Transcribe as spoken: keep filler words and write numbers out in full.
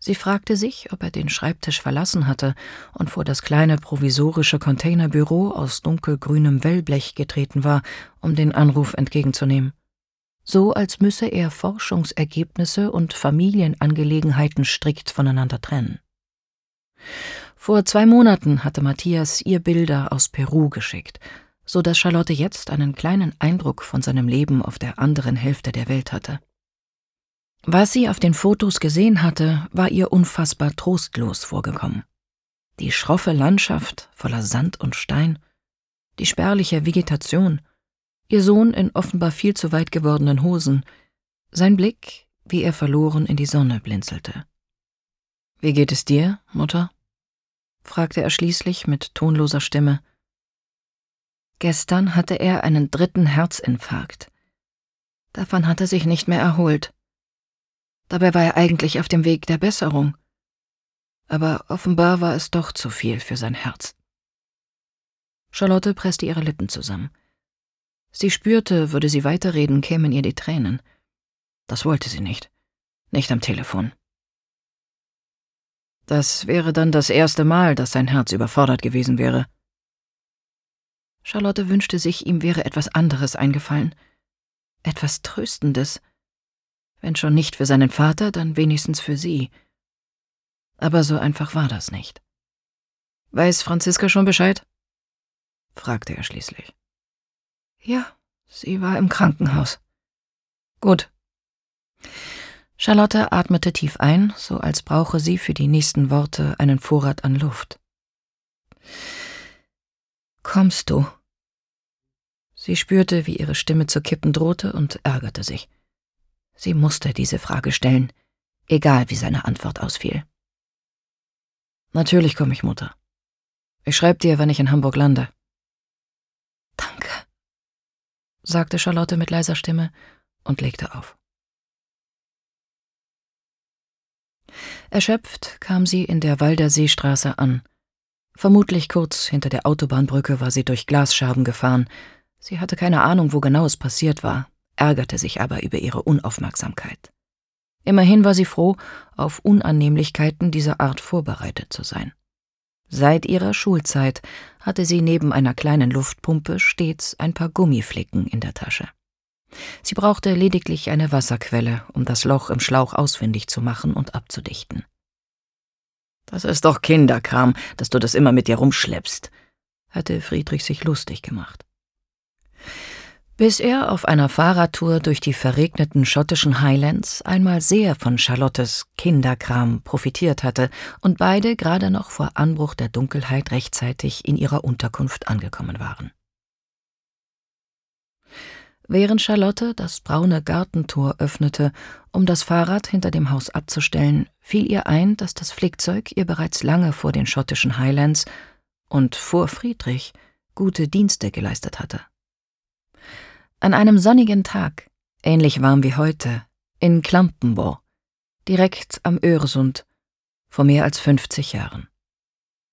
Sie fragte sich, ob er den Schreibtisch verlassen hatte und vor das kleine provisorische Containerbüro aus dunkelgrünem Wellblech getreten war, um den Anruf entgegenzunehmen. So als müsse er Forschungsergebnisse und Familienangelegenheiten strikt voneinander trennen. Vor zwei Monaten hatte Matthias ihr Bilder aus Peru geschickt, so dass Charlotte jetzt einen kleinen Eindruck von seinem Leben auf der anderen Hälfte der Welt hatte. Was sie auf den Fotos gesehen hatte, war ihr unfassbar trostlos vorgekommen. Die schroffe Landschaft voller Sand und Stein, die spärliche Vegetation, ihr Sohn in offenbar viel zu weit gewordenen Hosen, sein Blick, wie er verloren in die Sonne blinzelte. »Wie geht es dir, Mutter?« fragte er schließlich mit tonloser Stimme. Gestern hatte er einen dritten Herzinfarkt. Davon hat er sich nicht mehr erholt. Dabei war er eigentlich auf dem Weg der Besserung. Aber offenbar war es doch zu viel für sein Herz. Charlotte presste ihre Lippen zusammen. Sie spürte, würde sie weiterreden, kämen ihr die Tränen. Das wollte sie nicht. Nicht am Telefon. Das wäre dann das erste Mal, dass sein Herz überfordert gewesen wäre. Charlotte wünschte sich, ihm wäre etwas anderes eingefallen. Etwas Tröstendes. Wenn schon nicht für seinen Vater, dann wenigstens für sie. Aber so einfach war das nicht. »Weiß Franziska schon Bescheid?« fragte er schließlich. »Ja, sie war im Krankenhaus.« »Gut.« Charlotte atmete tief ein, so als brauche sie für die nächsten Worte einen Vorrat an Luft. »Kommst du?« Sie spürte, wie ihre Stimme zu kippen drohte und ärgerte sich. Sie musste diese Frage stellen, egal wie seine Antwort ausfiel. »Natürlich komme ich, Mutter. Ich schreibe dir, wenn ich in Hamburg lande.« »Danke«, sagte Charlotte mit leiser Stimme und legte auf. Erschöpft kam sie in der Walder Seestraße an. Vermutlich kurz hinter der Autobahnbrücke war sie durch Glasscherben gefahren. Sie hatte keine Ahnung, wo genau es passiert war, ärgerte sich aber über ihre Unaufmerksamkeit. Immerhin war sie froh, auf Unannehmlichkeiten dieser Art vorbereitet zu sein. Seit ihrer Schulzeit hatte sie neben einer kleinen Luftpumpe stets ein paar Gummiflicken in der Tasche. Sie brauchte lediglich eine Wasserquelle, um das Loch im Schlauch ausfindig zu machen und abzudichten. »Das ist doch Kinderkram, dass du das immer mit dir rumschleppst«, hatte Friedrich sich lustig gemacht. Bis er auf einer Fahrradtour durch die verregneten schottischen Highlands einmal sehr von Charlottes Kinderkram profitiert hatte und beide gerade noch vor Anbruch der Dunkelheit rechtzeitig in ihrer Unterkunft angekommen waren. Während Charlotte das braune Gartentor öffnete, um das Fahrrad hinter dem Haus abzustellen, fiel ihr ein, dass das Flickzeug ihr bereits lange vor den schottischen Highlands und vor Friedrich gute Dienste geleistet hatte. An einem sonnigen Tag, ähnlich warm wie heute, in Klampenborg, direkt am Öresund, vor mehr als fünfzig Jahren.